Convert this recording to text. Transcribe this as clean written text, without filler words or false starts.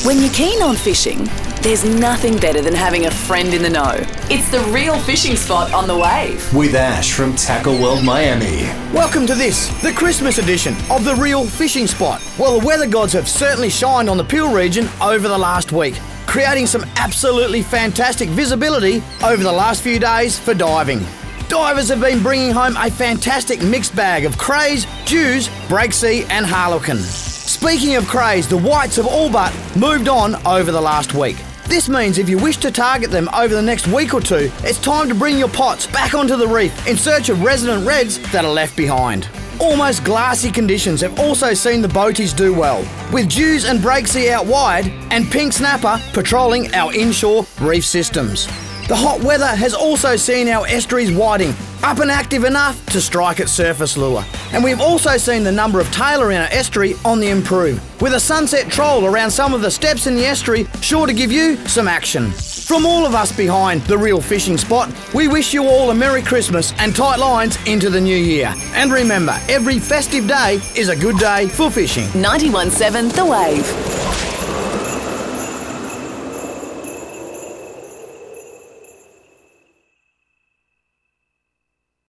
When you're keen on fishing, there's nothing better than having a friend in the know. It's the Real Fishing Spot on the Wave. With Ash from Tackle World Miami. Welcome to this, the Christmas edition of the Real Fishing Spot. Well, the weather gods have certainly shined on the Peel region over the last week, creating some absolutely fantastic visibility over the last few days for diving. Divers have been bringing home a fantastic mixed bag of crays, dews, breaksea and harlequin. Speaking of crays, the whites have all but moved on over the last week. This means if you wish to target them over the next week or two, it's time to bring your pots back onto the reef in search of resident reds that are left behind. Almost glassy conditions have also seen the boaties do well, with dews and breaksea out wide and pink snapper patrolling our inshore reef systems. The hot weather has also seen our estuaries widening, up and active enough to strike at surface lure. And we've also seen the number of tailor in our estuary on the improve, with a sunset troll around some of the steps in the estuary sure to give you some action. From all of us behind the Real Fishing Spot, we wish you all a Merry Christmas and tight lines into the new year. And remember, every festive day is a good day for fishing. 91.7 The Wave.